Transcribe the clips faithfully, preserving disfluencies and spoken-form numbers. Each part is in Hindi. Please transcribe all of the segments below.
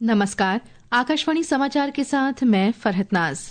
नमस्कार, आकाशवाणी समाचार के साथ मैं फरहत नाज।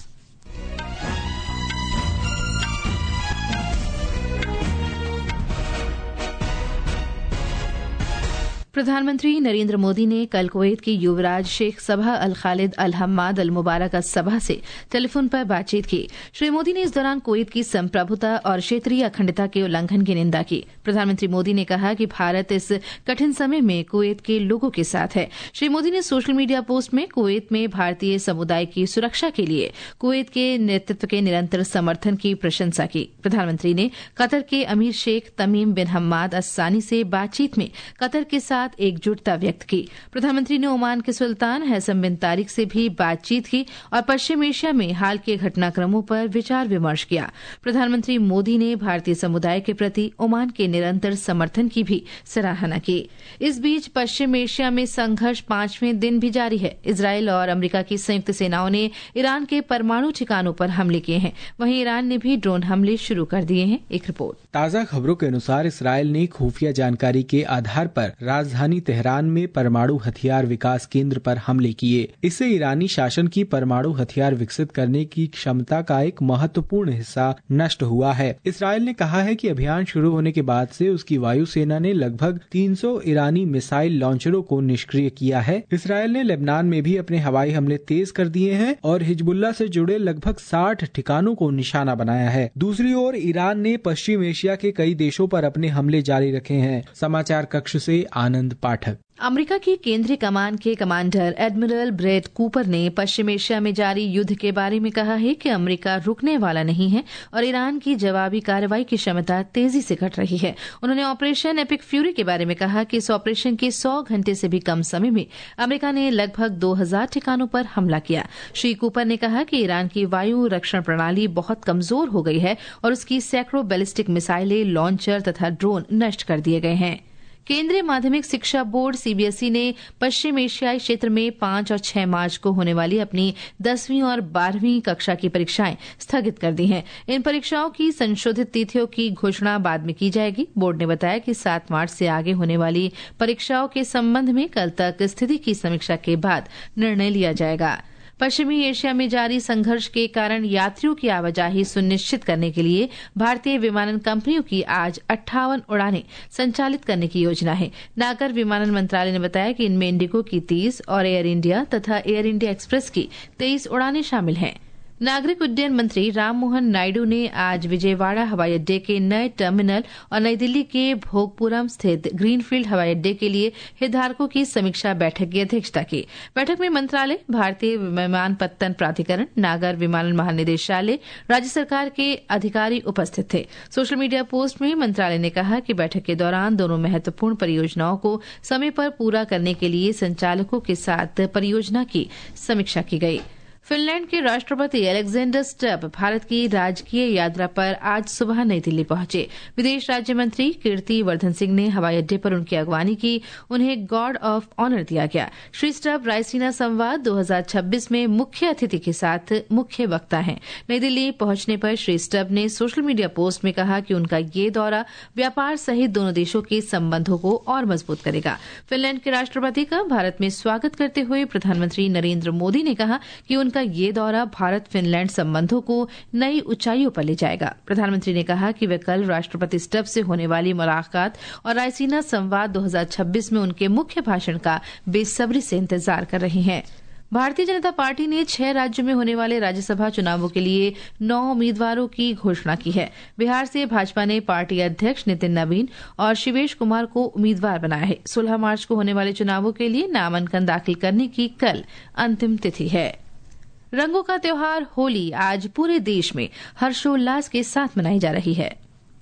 प्रधानमंत्री नरेंद्र मोदी ने कल कुवैत के युवराज शेख सबा अल खालिद अल हम्माद अल मुबारक सबा से टेलीफोन पर बातचीत की। श्री मोदी ने इस दौरान कुवैत की संप्रभुता और क्षेत्रीय अखंडता के उल्लंघन की निंदा की। प्रधानमंत्री मोदी ने कहा कि भारत इस कठिन समय में कुवैत के लोगों के साथ है। श्री मोदी ने सोशल मीडिया पोस्ट में कुवैत में भारतीय समुदाय की सुरक्षा के लिए कुवैत के नेतृत्व के निरंतर समर्थन की प्रशंसा की। प्रधानमंत्री ने कतर के अमीर शेख तमीम बिन हम्माद अस सानी से बातचीत में कतर के साथ एकजुटता व्यक्त की। प्रधानमंत्री ने ओमान के सुल्तान हैसम बिन तारिक से भी बातचीत की और पश्चिम एशिया में हाल के घटनाक्रमों पर विचार विमर्श किया। प्रधानमंत्री मोदी ने भारतीय समुदाय के प्रति ओमान के निरंतर समर्थन की भी सराहना की। इस बीच पश्चिम एशिया में संघर्ष पांचवें दिन भी जारी है। इजरायल और अमेरिका की संयुक्त सेनाओं ने ईरान के परमाणु ठिकानों पर हमले किए हैं। वहीं ईरान ने भी ड्रोन हमले शुरू कर दिए हैं। एक रिपोर्ट। ताजा खबरों के अनुसार इसराइल ने खुफिया जानकारी के आधार पर राजधानी तेहरान में परमाणु हथियार विकास केंद्र पर हमले किए। इससे ईरानी शासन की परमाणु हथियार विकसित करने की क्षमता का एक महत्वपूर्ण हिस्सा नष्ट हुआ है। इसराइल ने कहा है कि अभियान शुरू होने के बाद से उसकी वायुसेना ने लगभग तीन सौ ईरानी मिसाइल लॉन्चरों को निष्क्रिय किया है। इसराइल ने लेबनान में भी अपने हवाई हमले तेज कर दिए हैं और हिजबुल्लाह से जुड़े लगभग साठ ठिकानों को निशाना बनाया है। दूसरी ओर ईरान ने पश्चिम एशिया के कई देशों पर अपने हमले जारी रखे हैं। समाचार कक्ष से आनंद पाठक। अमेरिका की केंद्रीय कमान के कमांडर एडमिरल ब्रैड कूपर ने पश्चिम एशिया में जारी युद्ध के बारे में कहा है कि अमेरिका रुकने वाला नहीं है और ईरान की जवाबी कार्रवाई की क्षमता तेजी से घट रही है। उन्होंने ऑपरेशन एपिक फ्यूरी के बारे में कहा कि इस ऑपरेशन के सौ घंटे से भी कम समय में अमेरिका ने लगभग दो हजार ठिकानों पर हमला किया। श्री कूपर ने कहा कि ईरान की वायु रक्षण प्रणाली बहुत कमजोर हो गई है और उसकी सैकड़ों बैलिस्टिक मिसाइलें, लॉन्चर तथा ड्रोन नष्ट कर दिए गए हैं। केंद्रीय माध्यमिक शिक्षा बोर्ड सीबीएसई ने पश्चिम एशियाई क्षेत्र में पांच और छह मार्च को होने वाली अपनी दसवीं और बारहवीं कक्षा की परीक्षाएं स्थगित कर दी हैं। इन परीक्षाओं की संशोधित तिथियों की घोषणा बाद में की जाएगी। बोर्ड ने बताया कि सात मार्च से आगे होने वाली परीक्षाओं के संबंध में कल तक स्थिति की समीक्षा के बाद निर्णय लिया जाएगा। पश्चिमी एशिया में जारी संघर्ष के कारण यात्रियों की आवाजाही सुनिश्चित करने के लिए भारतीय विमानन कंपनियों की आज अट्ठावन उड़ानें संचालित करने की योजना है। नागर विमानन मंत्रालय ने बताया कि इनमें इंडिगो की तीस और एयर इंडिया तथा एयर इंडिया एक्सप्रेस की तेईस उड़ानें शामिल हैं। नागरिक उड्डयन मंत्री राममोहन नायडू ने आज विजयवाड़ा हवाई अड्डे के नए टर्मिनल और नई दिल्ली के भोगपुरम स्थित ग्रीनफील्ड हवाई अड्डे के लिए हितधारकों की समीक्षा बैठक की अध्यक्षता की। बैठक में मंत्रालय, भारतीय विमानपत्तन प्राधिकरण, नागर विमानन महानिदेशालय, राज्य सरकार के अधिकारी उपस्थित थे। सोशल मीडिया पोस्ट में मंत्रालय ने कहा कि बैठक के दौरान दोनों महत्वपूर्ण परियोजनाओं को समय पर पूरा करने के लिए संचालकों के साथ परियोजना की समीक्षा की गई। फिनलैंड के राष्ट्रपति अलेक्जेंडर स्टब भारत की राजकीय यात्रा पर आज सुबह नई दिल्ली पहुंचे। विदेश राज्य मंत्री कीर्ति वर्धन सिंह ने हवाई अड्डे पर उनकी अगवानी की। उन्हें गार्ड ऑफ ऑनर दिया गया। श्री स्टब रायसीना संवाद दो हजार छब्बीस में मुख्य अतिथि के साथ मुख्य वक्ता हैं। नई दिल्ली पहुंचने पर श्री स्टब ने सोशल मीडिया पोस्ट में कहा कि उनका ये दौरा व्यापार सहित दोनों देशों के संबंधों को और मजबूत करेगा। फिनलैंड के राष्ट्रपति का भारत में स्वागत करते हुए प्रधानमंत्री नरेंद्र मोदी ने कहा कि उनका ये दौरा भारत फिनलैंड संबंधों को नई ऊंचाइयों पर ले जाएगा। प्रधानमंत्री ने कहा कि वे कल राष्ट्रपति स्टब से होने वाली मुलाकात और रायसीना संवाद दो हजार छब्बीस में उनके मुख्य भाषण का बेसब्री से इंतजार कर रहे हैं। भारतीय जनता पार्टी ने छह राज्यों में होने वाले राज्यसभा चुनावों के लिए नौ उम्मीदवारों की घोषणा की है। बिहार से भाजपा ने पार्टी अध्यक्ष नितिन नवीन और शिवेश कुमार को उम्मीदवार बनाया है। सोलह मार्च को होने वाले चुनावों के लिए नामांकन दाखिल करने की कल अंतिम तिथि है। रंगों का त्योहार होली आज पूरे देश में हर्षोल्लास के साथ मनाई जा रही है।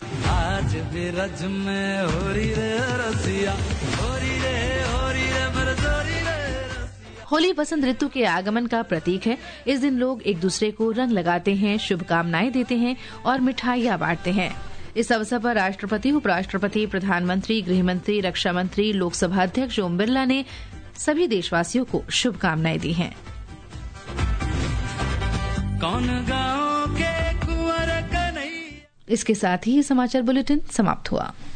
आज भी रज में हो रही रे रसिया, हो रही रे, हो रही रे मरदोरी रे। होली बसंत ऋतु के आगमन का प्रतीक है। इस दिन लोग एक दूसरे को रंग लगाते हैं, शुभकामनाएं देते हैं और मिठाइयां बांटते हैं। इस अवसर पर राष्ट्रपति, उपराष्ट्रपति, प्रधानमंत्री, गृहमंत्री, रक्षा मंत्री, लोकसभा अध्यक्ष ओम बिरला ने सभी देशवासियों को शुभकामनाएं दी हैं। कौन गाँव के कुंवर कन्हैया। इसके साथ ही समाचार बुलेटिन समाप्त हुआ।